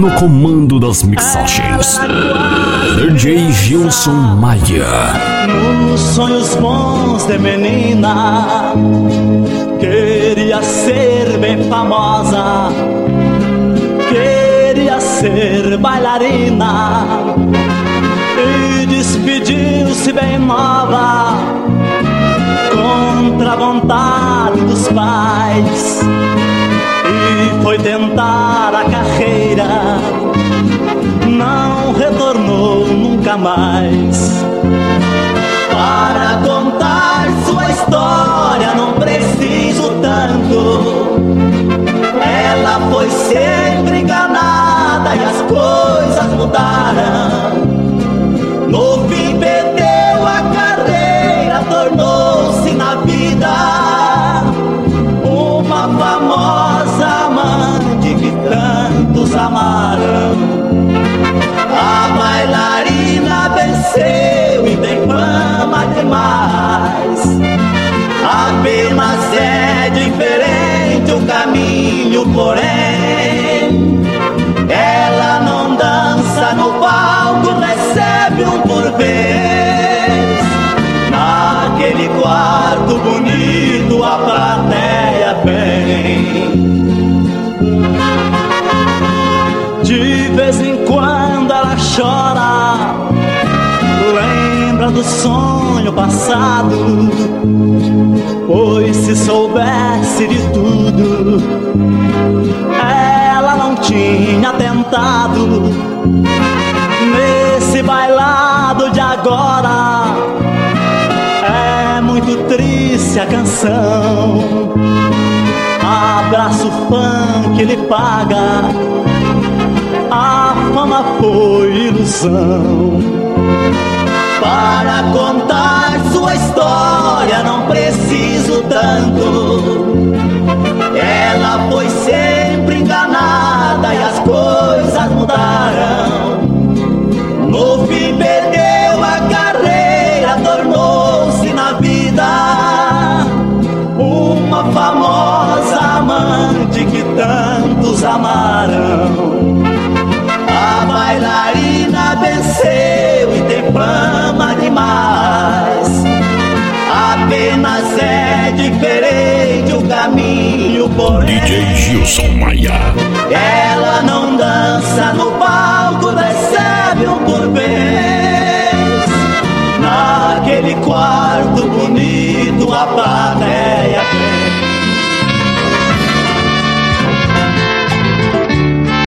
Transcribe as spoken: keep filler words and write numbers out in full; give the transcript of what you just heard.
no comando das mixagens, D J Gilson Maia. Nos sonhos bons de menina, queria ser bem famosa, queria ser bailarina, e despediu-se bem nova, contra a vontade dos pais, e foi tentar a carreira, não retornou nunca mais. Para contar sua história não preciso tanto, ela foi sempre enganada e as coisas mudaram. No fim perdeu a carreira, tornou-se na vida uma famosa amante que tantos amaram. A bailarina venceu e tem fama demais, apenas é diferente o caminho, porém ela não dança no palco, recebe um por vez. Naquele quarto bonito a plateia vem. De vez em quando ela chora, lembra do sonho passado, pois se soubesse de tudo, ela não tinha tentado. Nesse bailado de agora é muito triste a canção, abraço fã que lhe paga, a fama foi ilusão. Para contar sua história não preciso tanto, ela foi sempre enganada e as coisas mudaram. No fim perdeu a carreira, tornou-se na vida uma famosa amante que tantos amaram. A bailarina venceu e tem fama demais, apenas é diferente o caminho, porém D J Gilson Maia. ela não dança no palco, recebe um por vez. Naquele quarto bonito a plateia